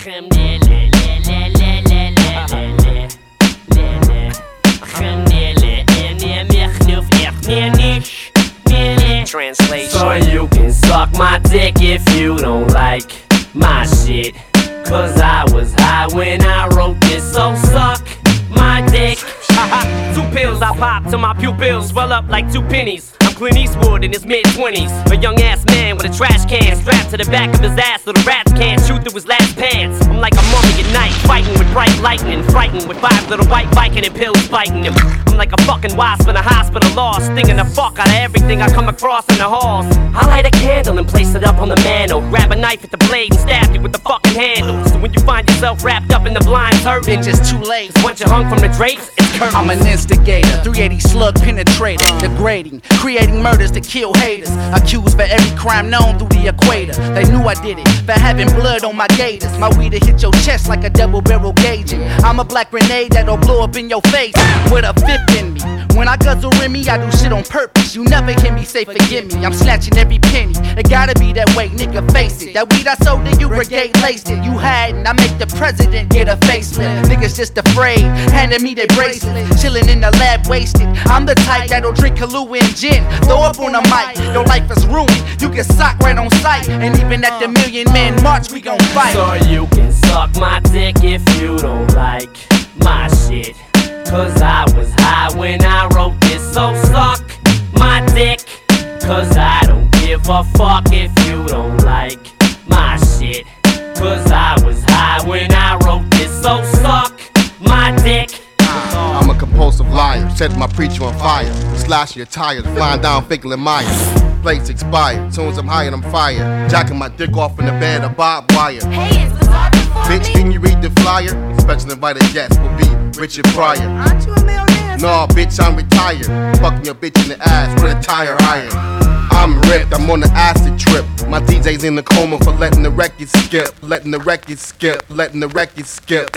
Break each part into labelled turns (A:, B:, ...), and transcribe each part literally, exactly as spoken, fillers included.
A: Translation. So you can suck my dick if you don't like my shit, cause I was high when I wrote this, so suck my dick. Two pills I pop till my pupils swell up like two pennies. I'm Clint Eastwood in his mid-twenties, a young ass man with a trash can strapped to the back of his ass so the rats can't shoot through his last pants. I'm like a mummy at night, fighting with bright lightning, frightened with five little white Viking and pills biting him. I'm like a fucking wasp in a hospital lost, stinging the fuck out of everything I come across in the halls. I light a candle and place it up on the mantle, grab a knife at the blade and stab you with the fucking handle. So when you find yourself wrapped up in the blind curtain,
B: it's just too late.
A: Once you're hung from the drapes, it's curtains.
B: I'm an instigator, three eighty slug penetrator, degrading, creating murders to kill haters, accused for every crime known through the equator. They knew I did it, for having blood on my gators. My weed'll hit your chest like a double barrel gauging. I'm a black grenade that'll blow up in your face with a fifth in me. When I guzzle in me, I do shit on purpose. You never hear me say forgive me. I'm snatching every penny. It gotta be that way, nigga, face it. That weed I sold to you, brigade laced it. You hadn't, I make the president get a facelift. Niggas just afraid, handing me their bracelet. Chillin' in the lab, wasted. I'm the type that'll drink Kahlua and gin. Throw up on the mic, your life is ruined. You get socked right on sight. And even at the Million Man March, we gon' fight.
A: So you can suck my dick if you don't like my shit, cause I was high when I wrote this, so suck my dick, cause I don't give a fuck if you don't like my shit, cause I was high when I wrote this, so suck my dick.
C: I'm a compulsive liar, set my preacher on fire, slash your tires, flying down Finkel Myers. Plates expired, soon as I'm high and I'm fired, jacking my dick off in the bed of barbed wire.
D: Hey, is this hard for
C: Bitch,
D: me?
C: can you read the flyer? Special invited guest will be Richard Pryor.
D: Aren't you a millionaire?
C: No, bitch, I'm retired. Fucking your bitch in the ass with a tire iron. I'm ripped, I'm on the acid trip. My D J's in the coma for letting the record skip, letting the record skip, letting the record skip.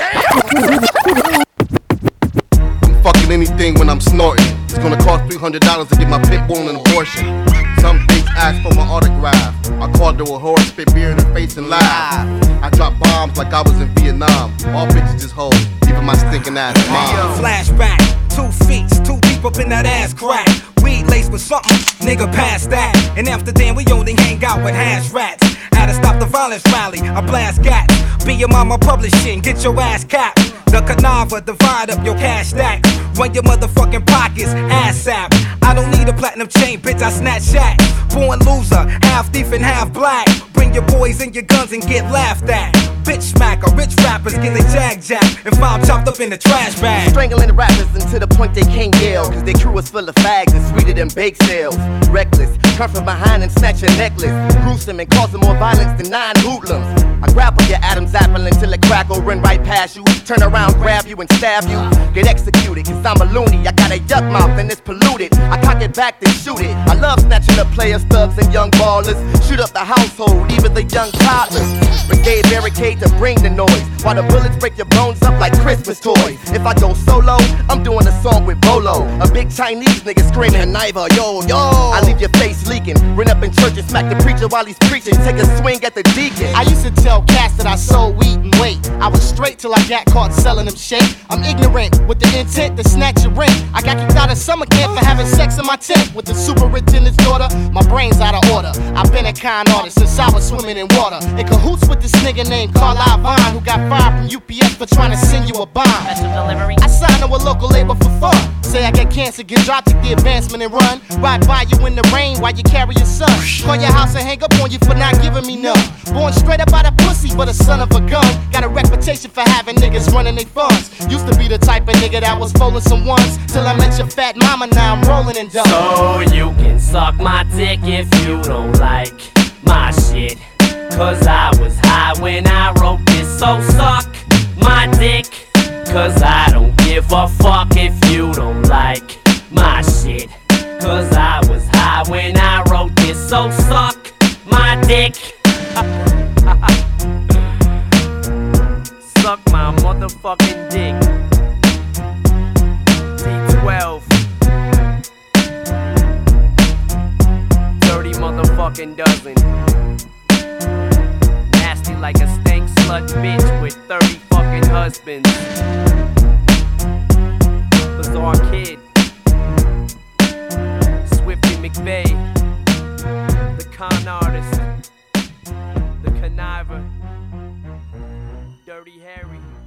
C: I'm fucking anything when I'm snorting. It's gonna cost three hundred dollars to get my pit bull an abortion. Some bitch asked for my autograph. I called her a whore, spit beer in her face and laugh. I dropped bombs like I was in Vietnam. All bitches just hoes, even my stinking ass mom.
E: Flashback, two feet, too deep up in that ass crack. Weed laced with something, nigga past that. And after then we only hang out with hash rats. Had to stop the violence rally, I blast gats. Be your mama publishing, get your ass capped. The Canava, divide up your cash stacks. Run your motherfucking pockets, ass sap. I don't need a platinum chain, bitch, I snatch shacks. Born loser, half thief and half black. Bring your boys and your guns and get laughed at. Bitch smacker, rich rappers get they jag jack and found chopped up in the trash bag.
F: Strangling the rappers until the point they can't yell, cause their crew is full of fags and sweeter than bake sales. Reckless, come from behind and snatch your necklace. Gruesome and causing more violence than nine hoodlums. I grapple your Adam's apple until it crackle, run right past you. Turn around, grab you and stab you. Get executed, cause I'm a loony. I got a yuck mouth and it's polluted. I cock it back then shoot it. I love snatching up players, thugs and young ballers. Shoot up the household, even the young toddlers. Brigade barricade to bring the noise, while the bullets break your bones up like Christmas toys. If I go solo, I'm doing a song with Bolo. A big Chinese nigga screaming, Niva, yo, yo. I leave your face leaking, run up in church and smack the preacher while he's preaching. Take a swing at the deacon.
G: I used to tell cats that I sold weed and weight. I was straight till I got caught selling them shit. I'm ignorant with the intent to snatch your rent. I got kicked out of summer camp for having sex in my tent with the superintendent's daughter. My brain's out of order. I've been a con artist since I was swimming in water. In cahoots with this nigga named Carlisle Vine, who got fired from U P S for trying to send you a bomb. I signed to a local label for fun. Say I get cancer, get dropped, take the advancement and run. Ride by you in the rain while you carry your son. Call your house and hang up on you for not giving me none. Born straight up out of pussy, but a son of a gun. Got a reputation for having niggas running they funds. Used to be the type of nigga that was folding some ones, till I met your fat mama, now I'm rolling and done.
A: So you can suck my dick if you don't like my shit, cause I was high when I wrote this, so suck my dick, cause I don't give a fuck if you don't like my shit, cause I was high when I wrote this, so suck my dick. Suck my motherfucking dick. D twelve. Dirty motherfucking dozen. Nasty like a stank. slut bitch with thirty fucking husbands. Bizarre Kid, Swifty McVeigh, the con artist, the conniver, Dirty Harry.